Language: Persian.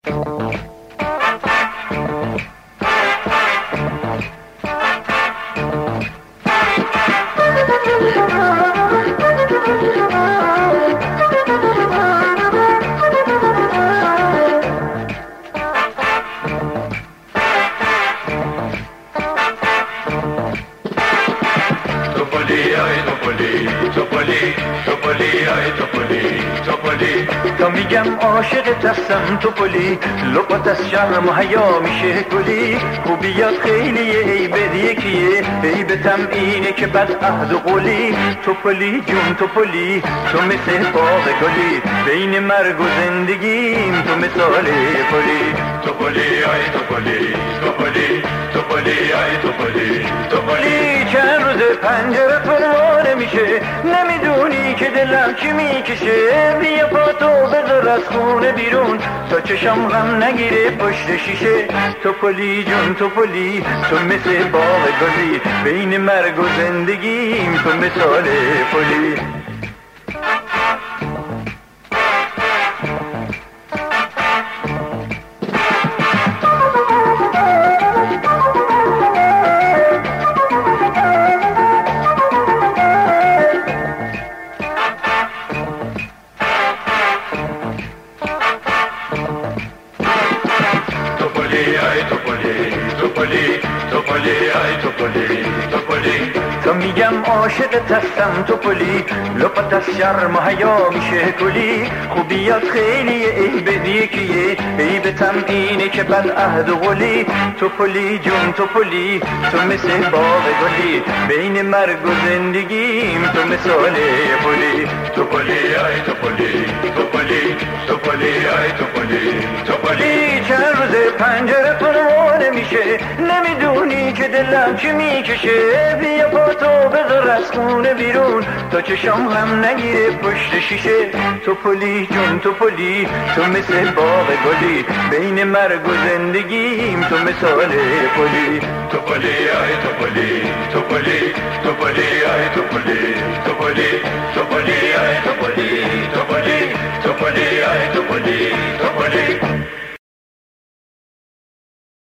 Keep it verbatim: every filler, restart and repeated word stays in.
تا میگم عاشقت هستم توپلی، لپات از شرم و حیا میشه گلی. خوبیات خیلیه ای بد یکیه، ای به اینه که بد عهد و قولی. توپلی جون توپلی، تو مثل باغ گلی، بین مرگ و زندگیم تو مثال پلی. توپلی آی توپلی توپلی توپلی آی توپلی توپلی. چند روز پنجره پروانه میشه، نمیدونی که دلم چی میکشه. بیا پاتو بذار از خونه بیرون، تا چشم غم نگیره پشت شیشه. توپلی جون توپلی، تو مثل باغ گلی، بین مرگ و زندگیم تو مثال پلی. تا میگم عاشقت هستم توپلی، لپات از شرم و حیا میشه گلی. خوبیات خیلیه ای بد یکیه، ای به اینه که بد عهد و قولی. توپلی جون توپلی، تو مثل باغ گلی، بین مرگ و زندگیم تو مثال پلی. توپلی آی توپلی توپلی توپلی آی توپلی توپلی. چند روز پنجره پروانه میشه، نمیدونی که دلم چی میکشه. بیا پاتو بذار از خونه بیرون، تا چشم هم نگیره پشت شیشه. توپلی جون توپلی، تو مثل باغ گلی، بین مرگ و زندگیم تو مثال پلی. توپلی آی توپلی توپلی توپلی آی توپلی توپلی توپلی آی توپلی توپلی توپلی آی توپلی